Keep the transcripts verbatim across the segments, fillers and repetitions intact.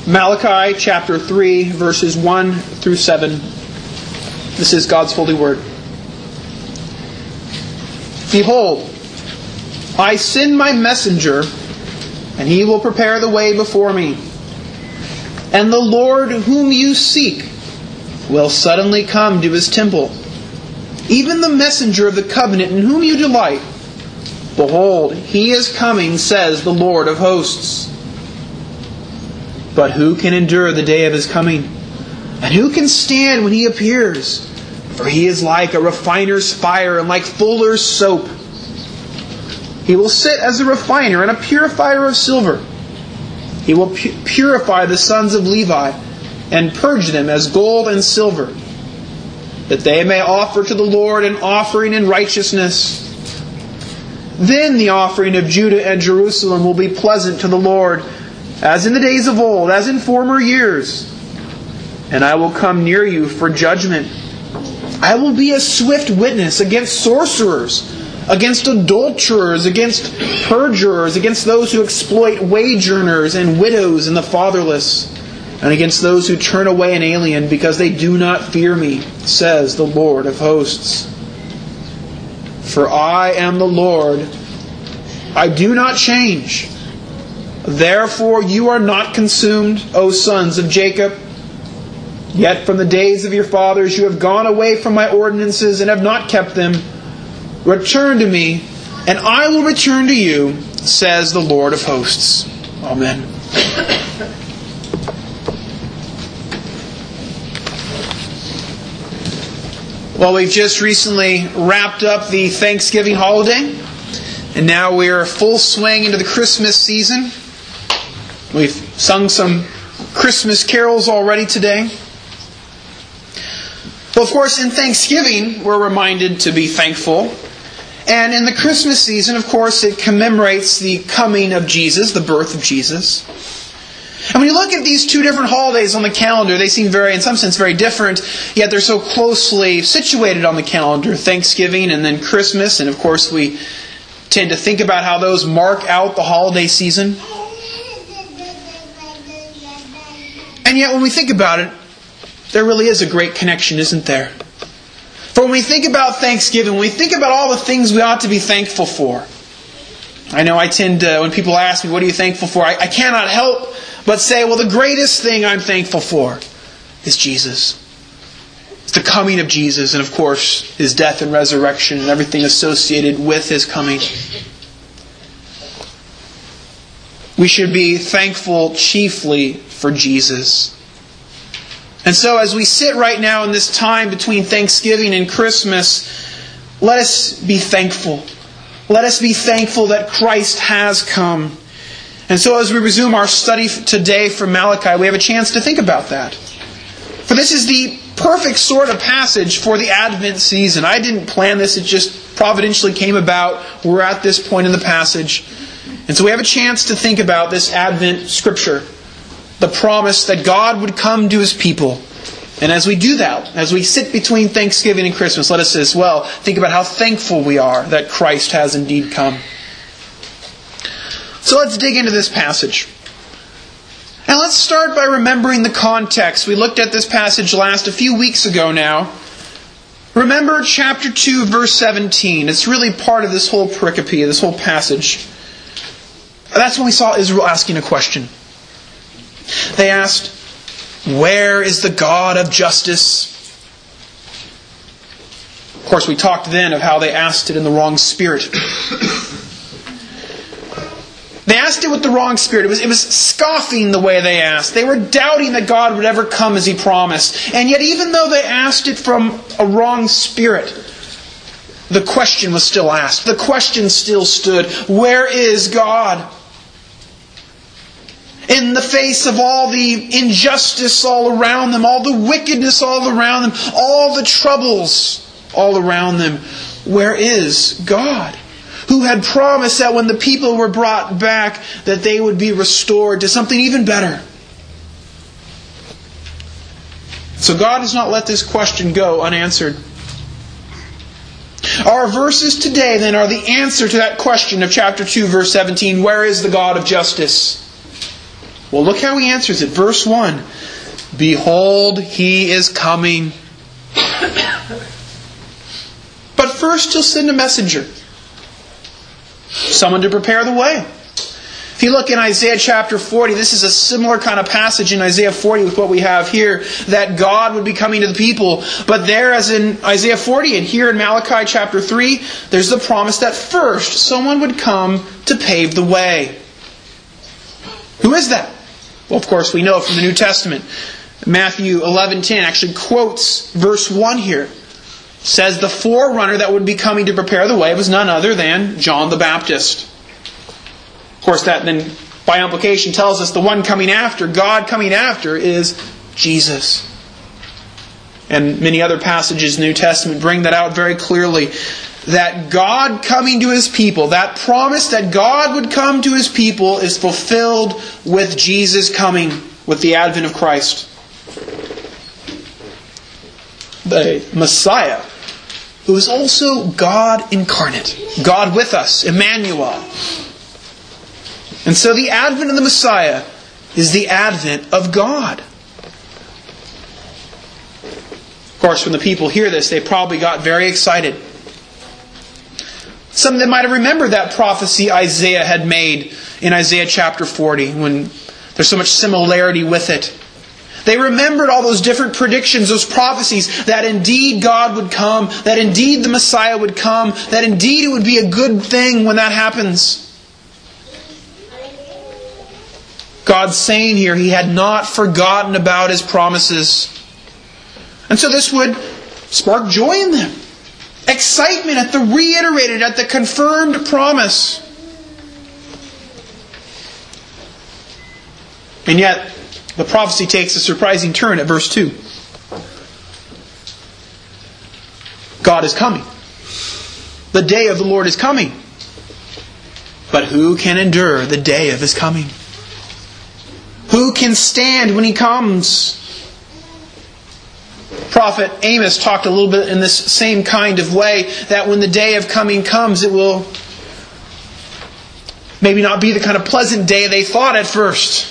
Malachi chapter three, verses one through seven. This is God's holy word. Behold, I send my messenger, and he will prepare the way before me. And the Lord whom you seek will suddenly come to his temple, even the messenger of the covenant in whom you delight. Behold, he is coming, says the Lord of hosts. But who can endure the day of his coming? And who can stand when he appears? For he is like a refiner's fire and like fuller's soap. He will sit as a refiner and a purifier of silver. He will pu- purify the sons of Levi and purge them as gold and silver, that they may offer to the Lord an offering in righteousness. Then the offering of Judah and Jerusalem will be pleasant to the Lord, as in the days of old, as in former years. And I will come near you for judgment. I will be a swift witness against sorcerers, against adulterers, against perjurers, against those who exploit wage earners and widows and the fatherless, and against those who turn away an alien because they do not fear me, says the Lord of hosts. For I am the Lord, I do not change. Therefore you are not consumed, O sons of Jacob. Yet from the days of your fathers you have gone away from my ordinances and have not kept them. Return to me, and I will return to you, says the Lord of hosts. Amen. Well, we've just recently wrapped up the Thanksgiving holiday, and now we're full swing into the Christmas season. We've sung some Christmas carols already today. Well, of course, in Thanksgiving, we're reminded to be thankful. And in the Christmas season, of course, it commemorates the coming of Jesus, the birth of Jesus. And when you look at these two different holidays on the calendar, they seem very, in some sense, very different, yet they're so closely situated on the calendar. Thanksgiving and then Christmas. And of course, we tend to think about how those mark out the holiday season. And yet when we think about it, there really is a great connection, isn't there? For when we think about Thanksgiving, when we think about all the things we ought to be thankful for. I know I tend to, when people ask me, what are you thankful for? I, I cannot help but say, well, the greatest thing I'm thankful for is Jesus. It's the coming of Jesus, and of course, His death and resurrection and everything associated with His coming. We should be thankful chiefly for Jesus. And so as we sit right now in this time between Thanksgiving and Christmas, let us be thankful. Let us be thankful that Christ has come. And so as we resume our study today from Malachi, we have a chance to think about that. For this is the perfect sort of passage for the Advent season. I didn't plan this, it just providentially came about. We're at this point in the passage. And so we have a chance to think about this Advent scripture. The promise that God would come to His people. And as we do that, as we sit between Thanksgiving and Christmas, let us as well think about how thankful we are that Christ has indeed come. So let's dig into this passage. And let's start by remembering the context. We looked at this passage last a few weeks ago now. Remember chapter two, verse seventeen. It's really part of this whole pericope, this whole passage. That's when we saw Israel asking a question. They asked, where is the God of justice? Of course, we talked then of how they asked it in the wrong spirit. They asked it with the wrong spirit. It was, it was scoffing the way they asked. They were doubting that God would ever come as He promised. And yet, even though they asked it from a wrong spirit, the question was still asked. The question still stood, where is God? In the face of all the injustice all around them, all the wickedness all around them, all the troubles all around them, where is God? Who had promised that when the people were brought back, that they would be restored to something even better. So God has not let this question go unanswered. Our verses today then are the answer to that question of chapter two, verse seventeen. Where is the God of justice? Well, look how he answers it. Verse one. Behold, he is coming. But first he'll send a messenger. Someone to prepare the way. If you look in Isaiah chapter forty, this is a similar kind of passage in Isaiah forty with what we have here, that God would be coming to the people. But there, as in Isaiah forty, and here in Malachi chapter three, there's the promise that first someone would come to pave the way. Who is that? Well, of course, we know from the New Testament. Matthew eleven ten actually quotes verse one here. It says the forerunner that would be coming to prepare the way was none other than John the Baptist. Of course, that then by implication tells us the one coming after, God coming after, is Jesus. And many other passages in the New Testament bring that out very clearly. That God coming to His people, that promise that God would come to His people is fulfilled with Jesus coming, with the advent of Christ. The Messiah, who is also God incarnate, God with us, Emmanuel. And so the advent of the Messiah is the advent of God. Of course, when the people hear this, they probably got very excited. Some of them might have remembered that prophecy Isaiah had made in Isaiah chapter forty, when there's so much similarity with it. They remembered all those different predictions, those prophecies, that indeed God would come, that indeed the Messiah would come, that indeed it would be a good thing when that happens. God's saying here He had not forgotten about His promises. And so this would spark joy in them. Excitement at the reiterated, at the confirmed promise. And yet, the prophecy takes a surprising turn at verse two. God is coming. The day of the Lord is coming. But who can endure the day of His coming? Who can stand when He comes? Prophet Amos talked a little bit in this same kind of way, that when the day of coming comes, it will maybe not be the kind of pleasant day they thought at first.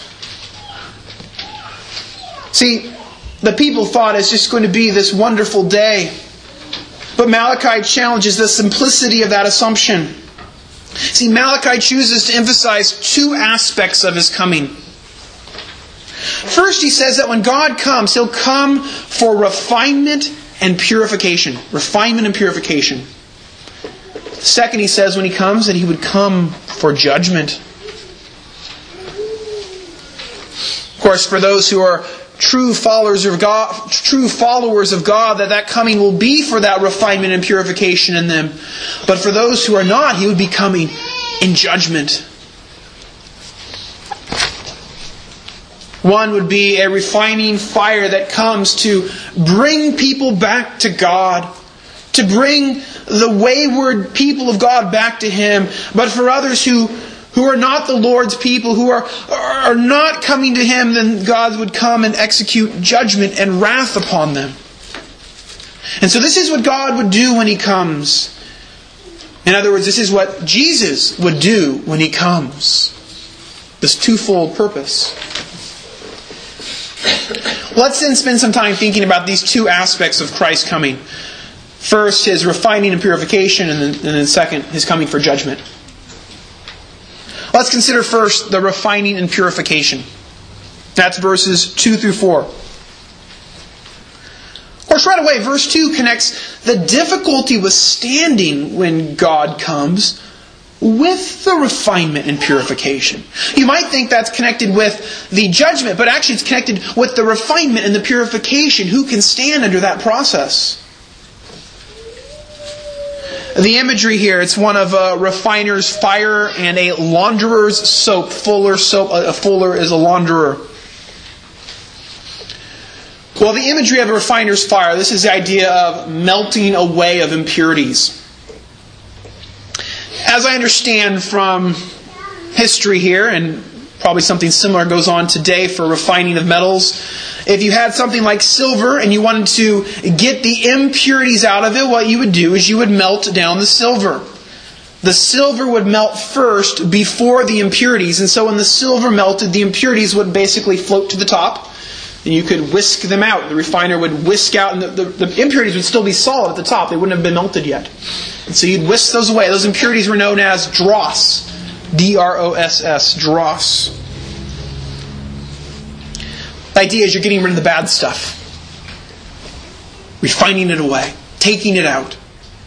See, the people thought it's just going to be this wonderful day. But Malachi challenges the simplicity of that assumption. See, Malachi chooses to emphasize two aspects of His coming. First, he says that when God comes, He'll come for refinement and purification. Refinement and purification. Second, he says when He comes that He would come for judgment. Of course, for those who are true followers of God, true followers of God, that that coming will be for that refinement and purification in them. But for those who are not, He would be coming in judgment. One would be a refining fire that comes to bring people back to God, to bring the wayward people of God back to Him. But for others who, who are not the Lord's people, who are, are not coming to Him, then God would come and execute judgment and wrath upon them. And so this is what God would do when He comes. In other words, this is what Jesus would do when He comes. This twofold purpose. Let's then spend some time thinking about these two aspects of Christ's coming. First, His refining and purification, and then, and then second, His coming for judgment. Let's consider first the refining and purification. That's verses two through four. Of course, right away, verse two connects the difficulty with standing when God comes with the refinement and purification. You might think that's connected with the judgment, but actually it's connected with the refinement and the purification. Who can stand under that process? The imagery here, it's one of a refiner's fire and a launderer's soap. Fuller soap, a fuller is a launderer. Well, the imagery of a refiner's fire, this is the idea of melting away of impurities. As I understand from history here, and probably something similar goes on today for refining of metals, if you had something like silver and you wanted to get the impurities out of it, what you would do is you would melt down the silver. the silver would melt first before the impurities. And so when the silver melted, the impurities would basically float to the top. And you could whisk them out. The refiner would whisk out, and the, the, the impurities would still be solid at the top. They wouldn't have been melted yet. And so you'd whisk those away. Those impurities were known as dross. D R O S S. Dross. The idea is you're getting rid of the bad stuff. Refining it away. Taking it out.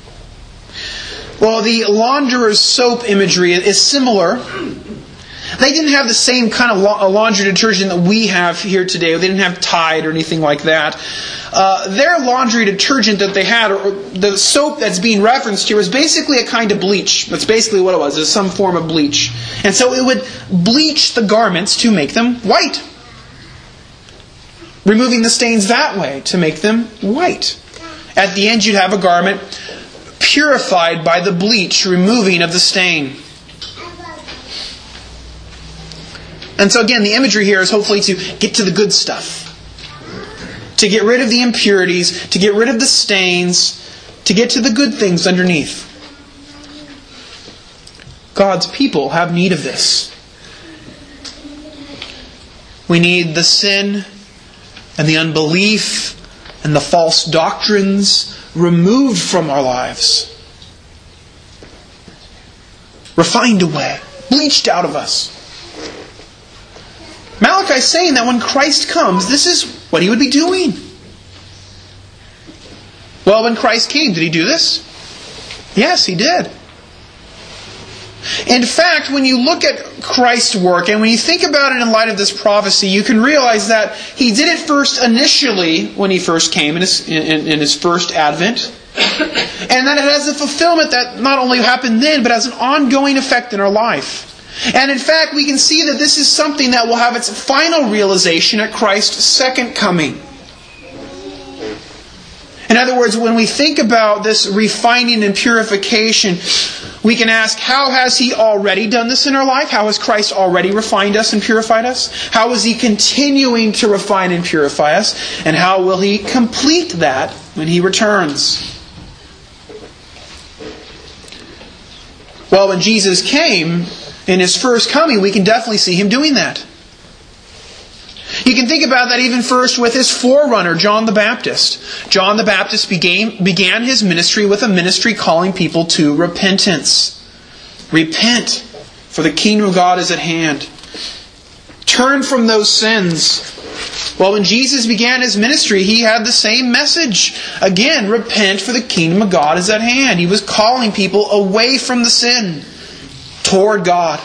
Well, the launderer's soap imagery is similar. They didn't have the same kind of laundry detergent that we have here today. They didn't have Tide or anything like that. Uh, their laundry detergent that they had, or the soap that's being referenced here, was basically a kind of bleach. That's basically what it was. It was some form of bleach. And so it would bleach the garments to make them white. Removing the stains that way to make them white. At the end, you'd have a garment purified by the bleach, removing of the stain. And so again, the imagery here is hopefully to get to the good stuff. To get rid of the impurities, to get rid of the stains, to get to the good things underneath. God's people have need of this. We need the sin and the unbelief and the false doctrines removed from our lives. Refined away. Bleached out of us. Malachi is saying that when Christ comes, this is what He would be doing. Well, when Christ came, did He do this? Yes, He did. In fact, when you look at Christ's work, and when you think about it in light of this prophecy, you can realize that He did it first initially when He first came in His, in, in his first advent. And that it has a fulfillment that not only happened then, but has an ongoing effect in our life. And in fact, we can see that this is something that will have its final realization at Christ's second coming. In other words, when we think about this refining and purification, we can ask, how has He already done this in our life? How has Christ already refined us and purified us? How is He continuing to refine and purify us? And how will He complete that when He returns? Well, when Jesus came, in His first coming, we can definitely see Him doing that. You can think about that even first with His forerunner, John the Baptist. John the Baptist began, began his ministry with a ministry calling people to repentance. Repent, for the kingdom of God is at hand. Turn from those sins. Well, when Jesus began His ministry, He had the same message. Again, repent, for the kingdom of God is at hand. He was calling people away from the sin, toward God.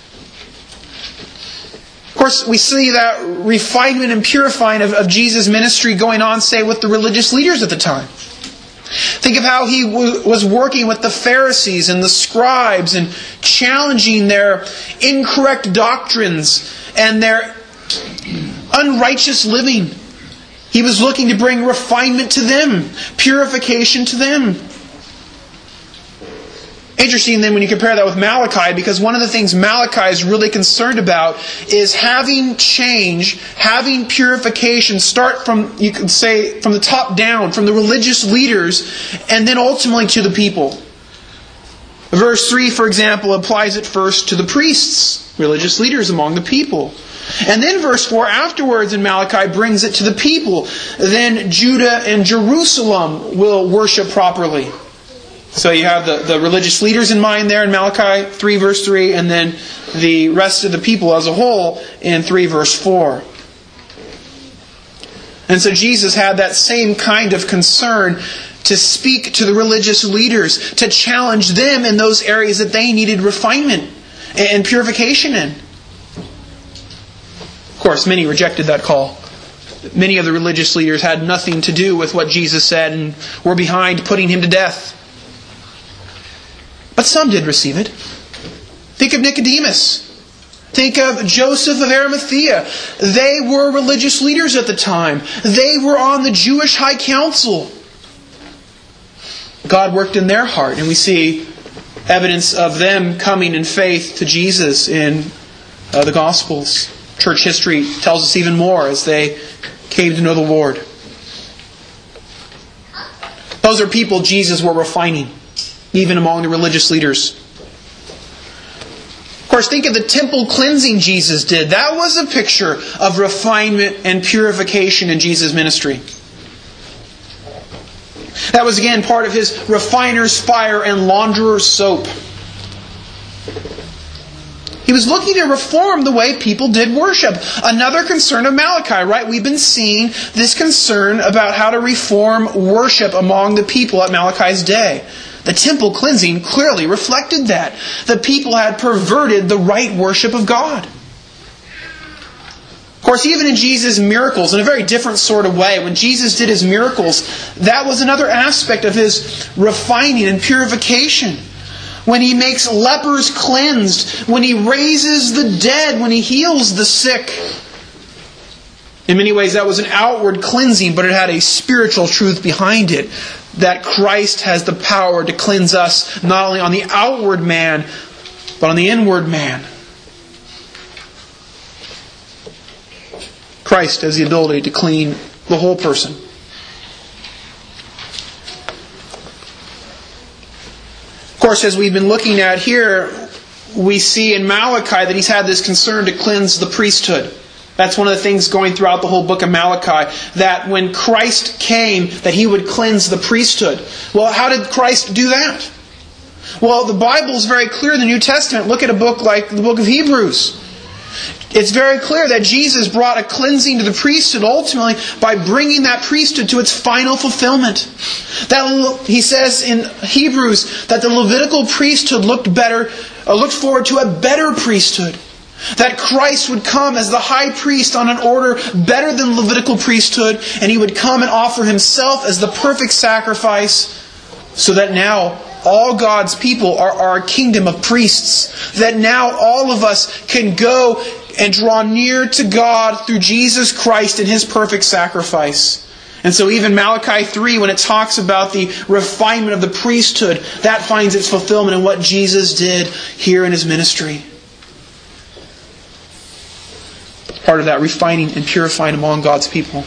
Of course, we see that refinement and purifying of, of Jesus' ministry going on, say, with the religious leaders at the time. Think of how He w- was working with the Pharisees and the scribes and challenging their incorrect doctrines and their unrighteous living. He was looking to bring refinement to them, purification to them. Interesting then when you compare that with Malachi, because one of the things Malachi is really concerned about is having change, having purification start from, you could say, from the top down, from the religious leaders, and then ultimately to the people. Verse three, for example, applies it first to the priests, religious leaders among the people. And then verse four afterwards in Malachi brings it to the people. Then Judah and Jerusalem will worship properly. So you have the, the religious leaders in mind there in Malachi three verse three, and then the rest of the people as a whole in three verse four. And so Jesus had that same kind of concern to speak to the religious leaders, to challenge them in those areas that they needed refinement and purification in. Of course, many rejected that call. Many of the religious leaders had nothing to do with what Jesus said and were behind putting Him to death. But some did receive it. Think of Nicodemus. Think of Joseph of Arimathea. They were religious leaders at the time. They were on the Jewish high council. God worked in their heart, and we see evidence of them coming in faith to Jesus in uh, the Gospels. Church history tells us even more as they came to know the Lord. Those are people Jesus were refining, even among the religious leaders. Of course, think of the temple cleansing Jesus did. That was a picture of refinement and purification in Jesus' ministry. That was again part of His refiner's fire and launderer's soap. He was looking to reform the way people did worship. Another concern of Malachi, right? We've been seeing this concern about how to reform worship among the people at Malachi's day. The temple cleansing clearly reflected that. The people had perverted the right worship of God. Of course, even in Jesus' miracles, in a very different sort of way, when Jesus did His miracles, that was another aspect of His refining and purification. When He makes lepers cleansed, when He raises the dead, when He heals the sick. In many ways, that was an outward cleansing, but it had a spiritual truth behind it. That Christ has the power to cleanse us, not only on the outward man, but on the inward man. Christ has the ability to clean the whole person. Of course, as we've been looking at here, we see in Malachi that He's had this concern to cleanse the priesthood. That's one of the things going throughout the whole book of Malachi, that when Christ came, that He would cleanse the priesthood. Well, how did Christ do that? Well, the Bible is very clear in the New Testament. Look at a book like the book of Hebrews. It's very clear that Jesus brought a cleansing to the priesthood ultimately by bringing that priesthood to its final fulfillment. That he says in Hebrews that the Levitical priesthood looked better, uh, looked forward to a better priesthood. That Christ would come as the high priest on an order better than Levitical priesthood, and He would come and offer Himself as the perfect sacrifice, so that now all God's people are, are a kingdom of priests. That now all of us can go and draw near to God through Jesus Christ and His perfect sacrifice. And so even Malachi three, when it talks about the refinement of the priesthood, that finds its fulfillment in what Jesus did here in His ministry. Part of that refining and purifying among God's people.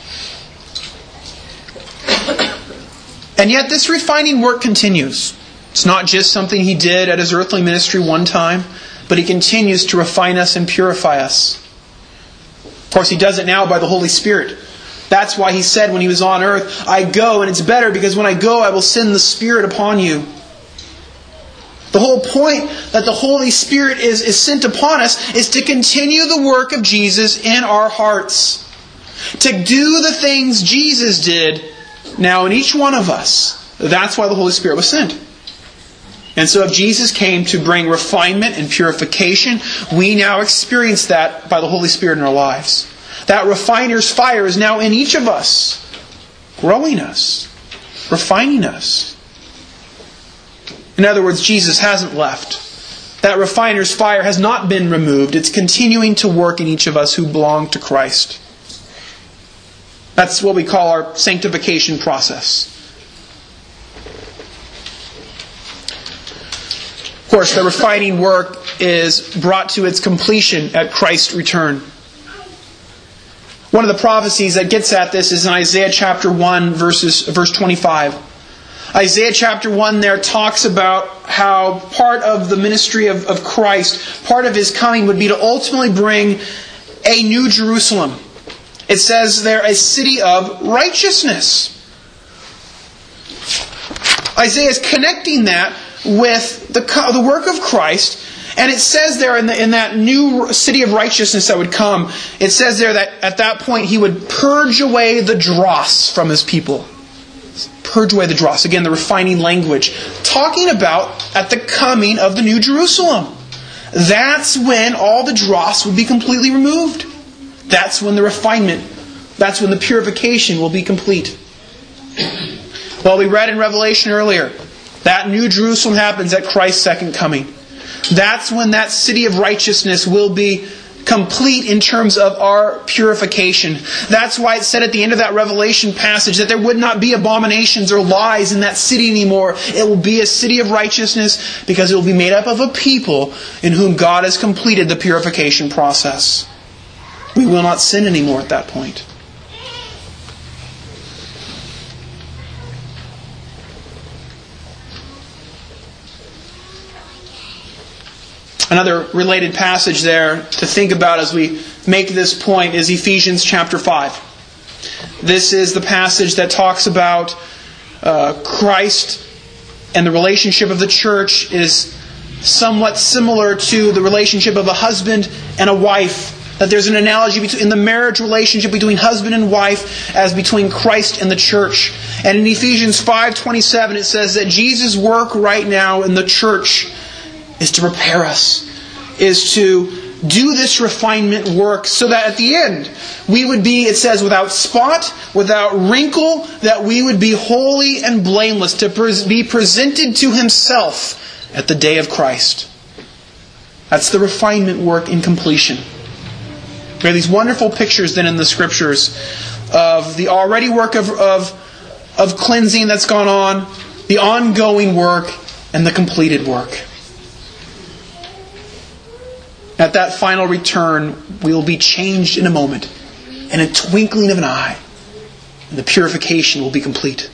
And yet this refining work continues. It's not just something He did at His earthly ministry one time, but He continues to refine us and purify us. Of course, He does it now by the Holy Spirit. That's why He said when He was on earth, I go, and it's better because when I go I will send the Spirit upon you. The whole point that the Holy Spirit is, is sent upon us is to continue the work of Jesus in our hearts. To do the things Jesus did now in each one of us. That's why the Holy Spirit was sent. And so if Jesus came to bring refinement and purification, we now experience that by the Holy Spirit in our lives. That refiner's fire is now in each of us, growing us, refining us. In other words, Jesus hasn't left. That refiner's fire has not been removed. It's continuing to work in each of us who belong to Christ. That's what we call our sanctification process. Of course, the refining work is brought to its completion at Christ's return. One of the prophecies that gets at this is in Isaiah chapter one, verses, verse twenty-five. Isaiah chapter one there talks about how part of the ministry of, of Christ, part of His coming would be to ultimately bring a new Jerusalem. It says there, a city of righteousness. Isaiah is connecting that with the, the work of Christ. And it says there in, the, in that new city of righteousness that would come, it says there that at that point He would purge away the dross from His people. Purge away the dross. Again, the refining language. Talking about at the coming of the New Jerusalem. That's when all the dross would be completely removed. That's when the refinement, that's when the purification will be complete. Well, we read in Revelation earlier, that New Jerusalem happens at Christ's second coming. That's when that city of righteousness will be complete in terms of our purification. That's why it said at the end of that Revelation passage that there would not be abominations or lies in that city anymore. It will be a city of righteousness because it will be made up of a people in whom God has completed the purification process. We will not sin anymore at that point. Another related passage there to think about as we make this point is Ephesians chapter five. This is the passage that talks about uh, Christ and the relationship of the church is somewhat similar to the relationship of a husband and a wife. That there's an analogy between, in the marriage relationship between husband and wife as between Christ and the church. And in Ephesians five twenty-seven it says that Jesus' work right now in the church is to prepare us, is to do this refinement work so that at the end we would be, it says, without spot, without wrinkle, that we would be holy and blameless, to be presented to Himself at the day of Christ. That's the refinement work in completion. There are these wonderful pictures then in the Scriptures of the already work of, of, of cleansing that's gone on, the ongoing work, and the completed work. At that final return, we will be changed in a moment, in a twinkling of an eye, and the purification will be complete.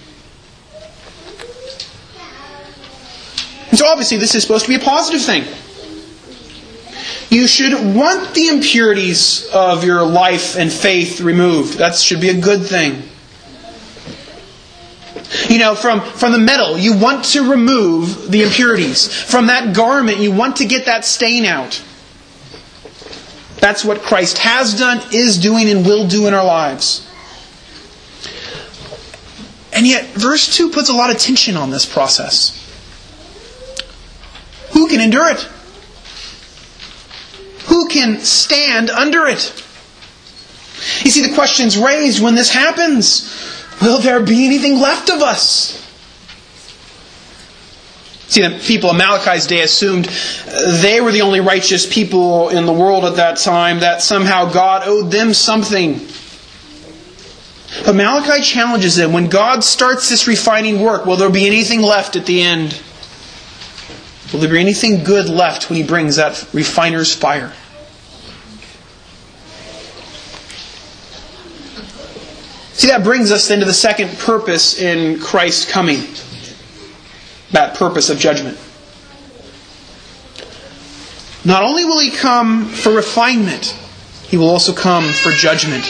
And so obviously this is supposed to be a positive thing. You should want the impurities of your life and faith removed. That should be a good thing. You know, from, from the metal, you want to remove the impurities. From that garment, you want to get that stain out. That's what Christ has done, is doing, and will do in our lives. And yet, verse two puts a lot of tension on this process. Who can endure it? Who can stand under it? You see, the question's raised when this happens. Will there be anything left of us? See, the people of Malachi's day assumed they were the only righteous people in the world at that time, that somehow God owed them something. But Malachi challenges them. When God starts this refining work, will there be anything left at the end? Will there be anything good left when He brings that refiner's fire? See, that brings us then to the second purpose in Christ's coming. That purpose of judgment. Not only will He come for refinement, He will also come for judgment.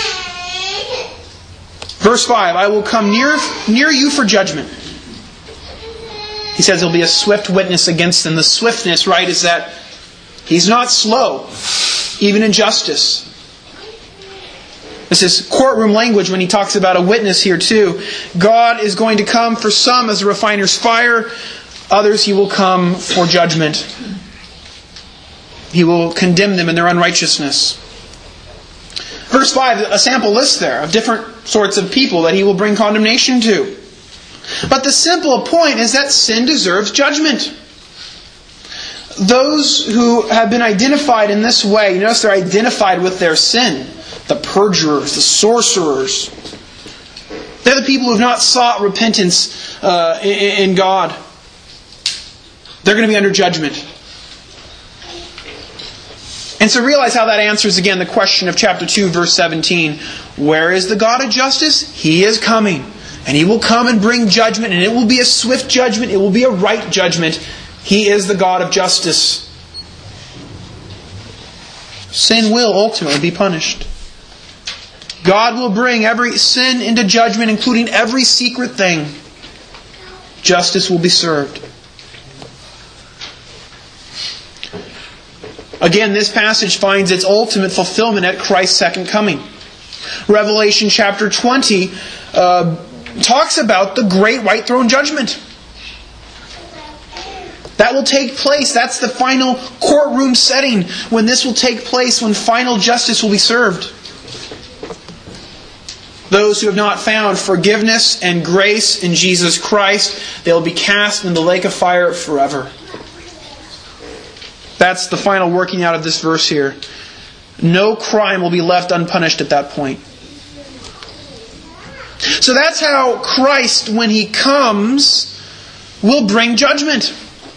Verse five, I will come near, near you for judgment. He says He'll be a swift witness against them. The swiftness, right, is that He's not slow, even in justice. This is courtroom language when He talks about a witness here too. God is going to come for some as a refiner's fire. Others He will come for judgment. He will condemn them in their unrighteousness. Verse five, a sample list there of different sorts of people that He will bring condemnation to. But the simple point is that sin deserves judgment. Those who have been identified in this way, you notice they're identified with their sin. The perjurers, the sorcerers. They're the people who have not sought repentance uh, in God. They're going to be under judgment. And so realize how that answers again the question of chapter two, verse seventeen. Where is the God of justice? He is coming. And He will come and bring judgment. And it will be a swift judgment. It will be a right judgment. He is the God of justice. Sin will ultimately be punished. God will bring every sin into judgment, including every secret thing. Justice will be served. Again, this passage finds its ultimate fulfillment at Christ's second coming. Revelation chapter twenty uh, talks about the great white throne judgment. That will take place. That's the final courtroom setting when this will take place, when final justice will be served. Those who have not found forgiveness and grace in Jesus Christ, they will be cast in the lake of fire forever. That's the final working out of this verse here. No crime will be left unpunished at that point. So that's how Christ, when He comes, will bring judgment.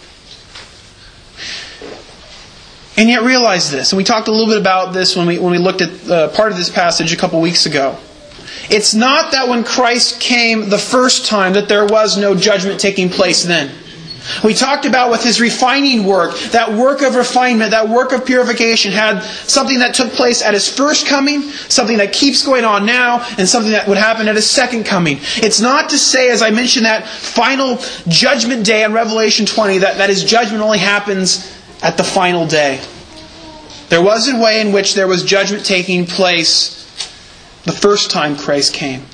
And yet realize this, and we talked a little bit about this when we when we looked at uh, part of this passage a couple weeks ago. It's not that when Christ came the first time that there was no judgment taking place then. We talked about with his refining work, that work of refinement, that work of purification had something that took place at his first coming, something that keeps going on now, and something that would happen at his second coming. It's not to say, as I mentioned, that final judgment day in Revelation twenty, that, that his judgment only happens at the final day. There was a way in which there was judgment taking place the first time Christ came.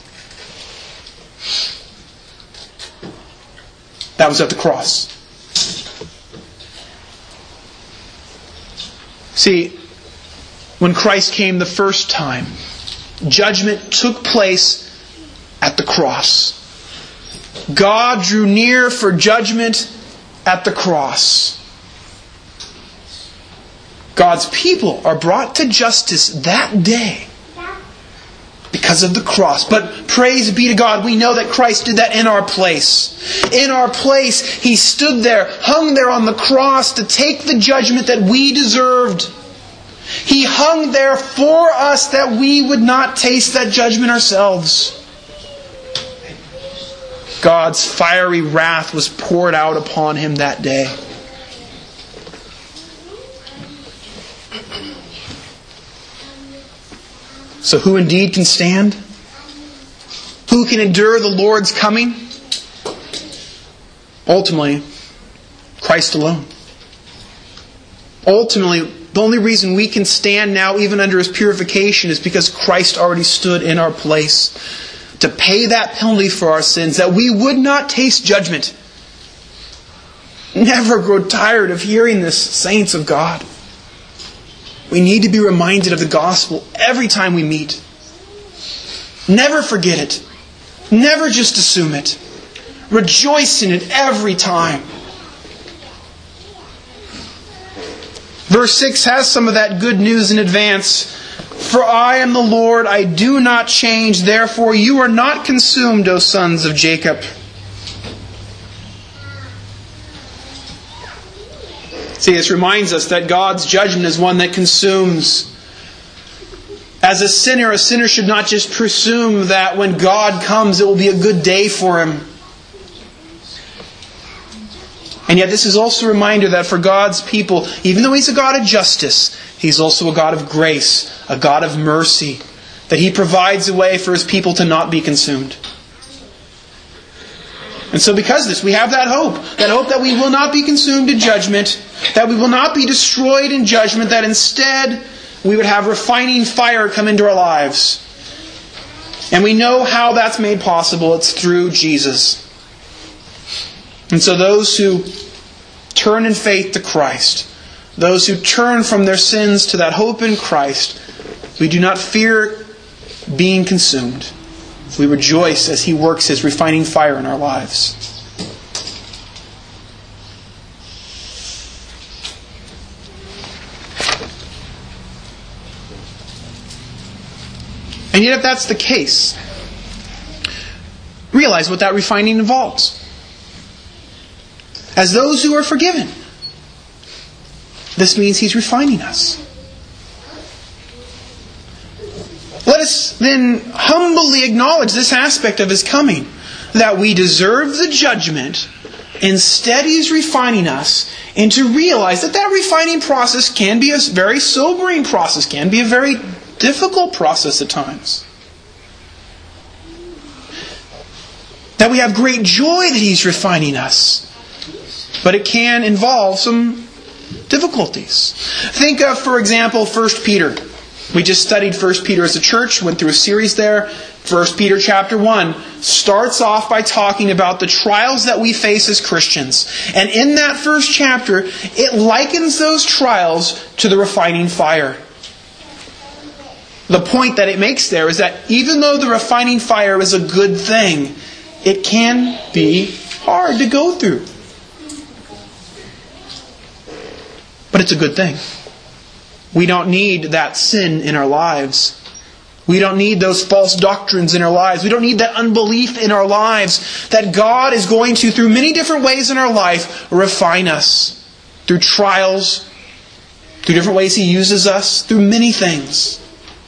That was at the cross. See, when Christ came the first time, judgment took place at the cross. God drew near for judgment at the cross. God's people are brought to justice that day because of the cross. But praise be to God, we know that Christ did that in our place. In our place, He stood there, hung there on the cross to take the judgment that we deserved. He hung there for us that we would not taste that judgment ourselves. God's fiery wrath was poured out upon Him that day. So who indeed can stand? Who can endure the Lord's coming? Ultimately, Christ alone. Ultimately, the only reason we can stand now, even under His purification, is because Christ already stood in our place to pay that penalty for our sins, that we would not taste judgment. Never grow tired of hearing this, saints of God. We need to be reminded of the gospel every time we meet. Never forget it. Never just assume it. Rejoice in it every time. Verse six has some of that good news in advance. For I am the Lord, I do not change, therefore you are not consumed, O sons of Jacob. See, this reminds us that God's judgment is one that consumes. As a sinner, a sinner should not just presume that when God comes it will be a good day for him. And yet this is also a reminder that for God's people, even though He's a God of justice, He's also a God of grace, a God of mercy, that He provides a way for His people to not be consumed. And so because of this, we have that hope. That hope that we will not be consumed in judgment, that we will not be destroyed in judgment, that instead we would have refining fire come into our lives. And we know how that's made possible. It's through Jesus. And so those who turn in faith to Christ, those who turn from their sins to that hope in Christ, we do not fear being consumed. We rejoice as He works His refining fire in our lives. And yet if that's the case, realize what that refining involves. As those who are forgiven, this means He's refining us. Let us then humbly acknowledge this aspect of His coming, that we deserve the judgment. Instead, He's refining us, and to realize that that refining process can be a very sobering process, can be a very difficult process at times. That we have great joy that He's refining us, but it can involve some difficulties. Think of, for example, First Peter. We just studied First Peter as a church, went through a series there. First Peter chapter one starts off by talking about the trials that we face as Christians. And in that first chapter, it likens those trials to the refining fire. The point that it makes there is that even though the refining fire is a good thing, it can be hard to go through. But it's a good thing. We don't need that sin in our lives. We don't need those false doctrines in our lives. We don't need that unbelief in our lives. That God is going to, through many different ways in our life, refine us. Through trials, through different ways He uses us, through many things.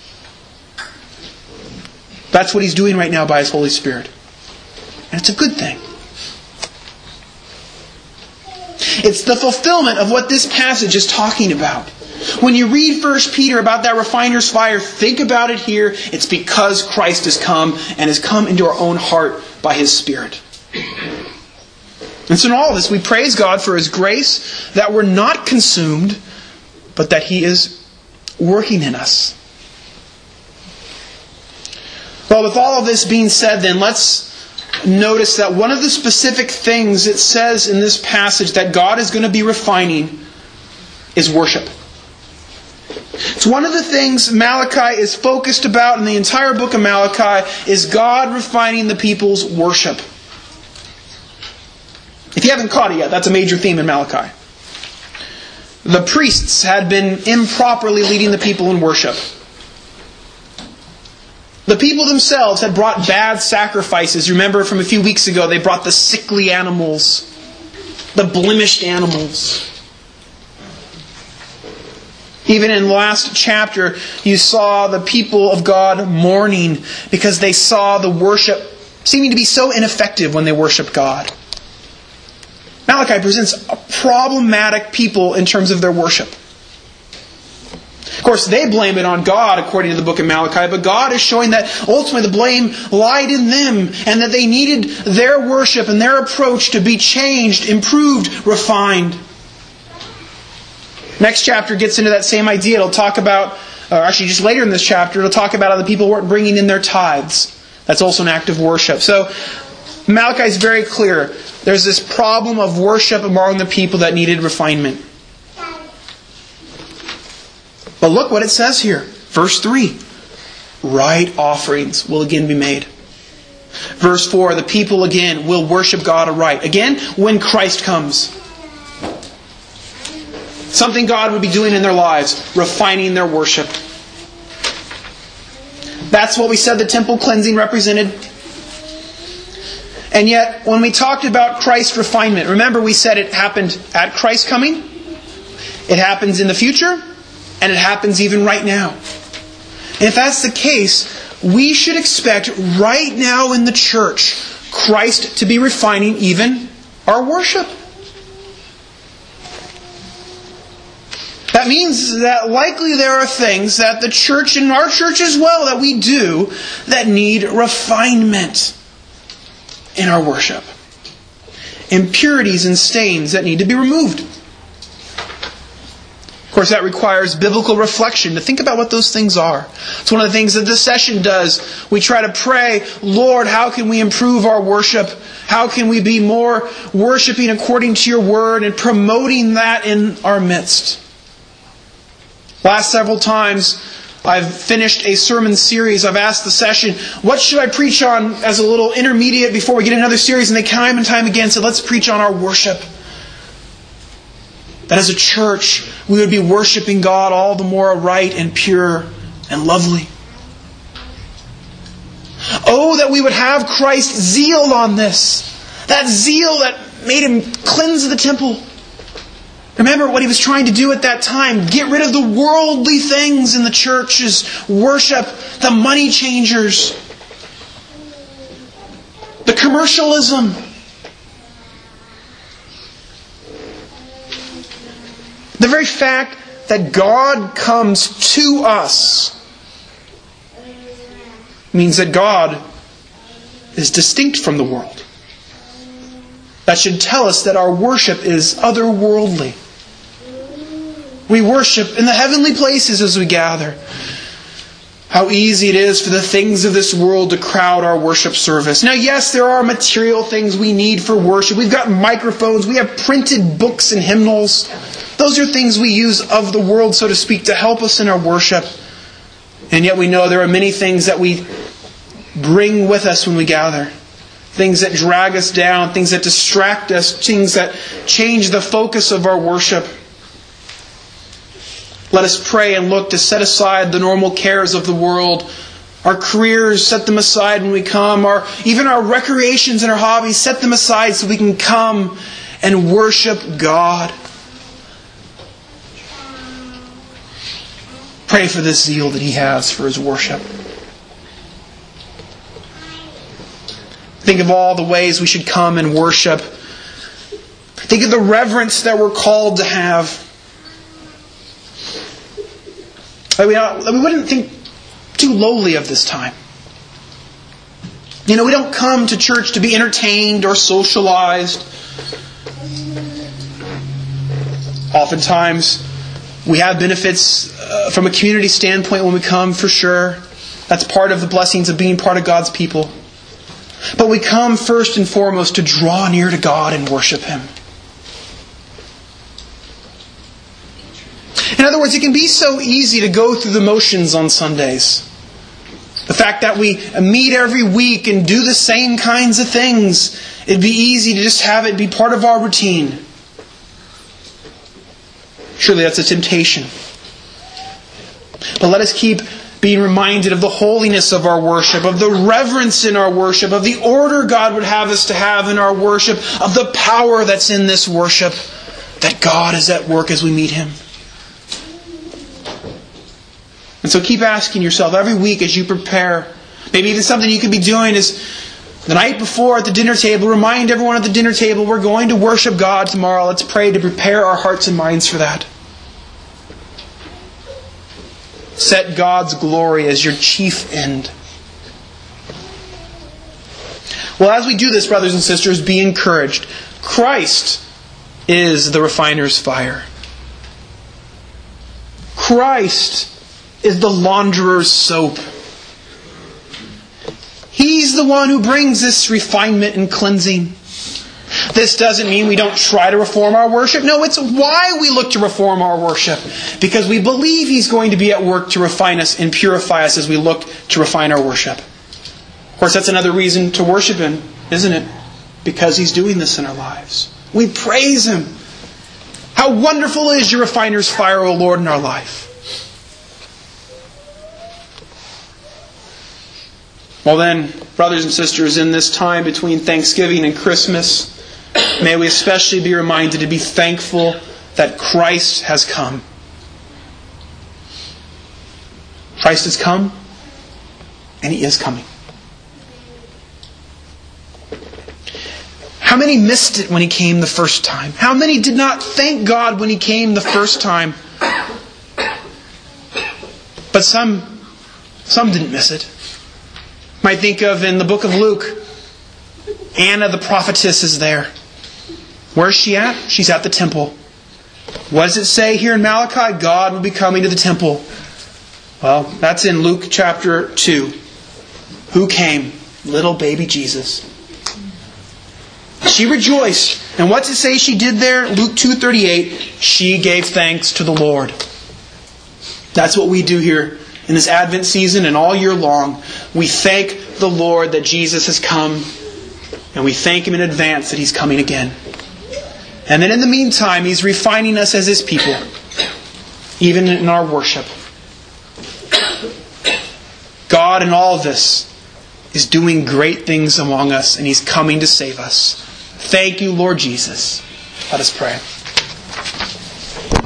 That's what He's doing right now by His Holy Spirit. And it's a good thing. It's the fulfillment of what this passage is talking about. When you read First Peter about that refiner's fire, think about it here. It's because Christ has come and has come into our own heart by His Spirit. And so in all of this, we praise God for His grace, that we're not consumed, but that He is working in us. Well, with all of this being said, then, let's notice that one of the specific things it says in this passage that God is going to be refining is worship. It's one of the things Malachi is focused about in the entire book of Malachi, is God refining the people's worship. If you haven't caught it yet, that's a major theme in Malachi. The priests had been improperly leading the people in worship. The people themselves had brought bad sacrifices. Remember from a few weeks ago, they brought the sickly animals, the blemished animals. Even in the last chapter, you saw the people of God mourning because they saw the worship seeming to be so ineffective when they worshiped God. Malachi presents a problematic people in terms of their worship. Of course, they blame it on God, according to the book of Malachi, but God is showing that ultimately the blame lied in them, and that they needed their worship and their approach to be changed, improved, refined. Next chapter gets into that same idea. It'll talk about, or actually just later in this chapter, it'll talk about how the people weren't bringing in their tithes. That's also an act of worship. So Malachi is very clear. There's this problem of worship among the people that needed refinement. But look what it says here. Verse three. Right offerings will again be made. Verse four. The people again will worship God aright. Again, when Christ comes. Something God would be doing in their lives. Refining their worship. That's what we said the temple cleansing represented. And yet, when we talked about Christ's refinement, remember we said it happened at Christ's coming. It happens in the future. And it happens even right now. And if that's the case, we should expect right now in the church Christ to be refining even our worship. That means that likely there are things that the church, and our church as well, that we do that need refinement in our worship. Impurities and stains that need to be removed. Of course, that requires biblical reflection to think about what those things are. It's one of the things that this session does. We try to pray, Lord, how can we improve our worship? How can we be more worshiping according to your word and promoting that in our midst? Last several times, I've finished a sermon series. I've asked the session, what should I preach on as a little intermediate before we get another series? And they time and time again said, let's preach on our worship. That as a church, we would be worshiping God all the more right and pure and lovely. Oh, that we would have Christ's zeal on this. That zeal that made Him cleanse the temple. Remember what He was trying to do at that time. Get rid of the worldly things in the church's worship. The money changers. The commercialism. The very fact that God comes to us means that God is distinct from the world. That should tell us that our worship is otherworldly. We worship in the heavenly places as we gather. How easy it is for the things of this world to crowd our worship service. Now, yes, there are material things we need for worship. We've got microphones. We have printed books and hymnals. Those are things we use of the world, so to speak, to help us in our worship. And yet we know there are many things that we bring with us when we gather. Things that drag us down, things that distract us, things that change the focus of our worship. Let us pray and look to set aside the normal cares of the world. Our careers, set them aside when we come. Our, even our recreations and our hobbies, set them aside so we can come and worship God. Pray for this zeal that He has for His worship. Think of all the ways we should come and worship. Think of the reverence that we're called to have. That we, that we wouldn't think too lowly of this time. You know, we don't come to church to be entertained or socialized. Oftentimes, we have benefits uh, from a community standpoint when we come, for sure. That's part of the blessings of being part of God's people. But we come first and foremost to draw near to God and worship Him. In other words, it can be so easy to go through the motions on Sundays. The fact that we meet every week and do the same kinds of things, it'd be easy to just have it be part of our routine. Surely that's a temptation. But let us keep being reminded of the holiness of our worship, of the reverence in our worship, of the order God would have us to have in our worship, of the power that's in this worship, that God is at work as we meet Him. And so keep asking yourself every week as you prepare. Maybe even something you could be doing is the night before at the dinner table, remind everyone at the dinner table, we're going to worship God tomorrow. Let's pray to prepare our hearts and minds for that. Set God's glory as your chief end. Well, as we do this, brothers and sisters, be encouraged. Christ is the refiner's fire. Christ is the launderer's soap. He's the one who brings this refinement and cleansing. This doesn't mean we don't try to reform our worship. No, it's why we look to reform our worship. Because we believe He's going to be at work to refine us and purify us as we look to refine our worship. Of course, that's another reason to worship Him, isn't it? Because He's doing this in our lives. We praise Him. How wonderful is your refiner's fire, O Lord, in our life. Well then, brothers and sisters, in this time between Thanksgiving and Christmas, may we especially be reminded to be thankful that Christ has come. Christ has come, and He is coming. How many missed it when He came the first time? How many did not thank God when He came the first time? But some, some didn't miss it. Might think of in the book of Luke, Anna the prophetess is there. Where's she at? She's at the temple. What does it say here in Malachi? God will be coming to the temple. Well, that's in Luke chapter two. Who came? Little baby Jesus. She rejoiced. And what's it say she did there? Luke two thirty-eight. She gave thanks to the Lord. That's what we do here in this Advent season and all year long. We thank the Lord that Jesus has come, and we thank Him in advance that He's coming again. And then in the meantime, He's refining us as His people, even in our worship. God in all of this is doing great things among us, and He's coming to save us. Thank you, Lord Jesus. Let us pray.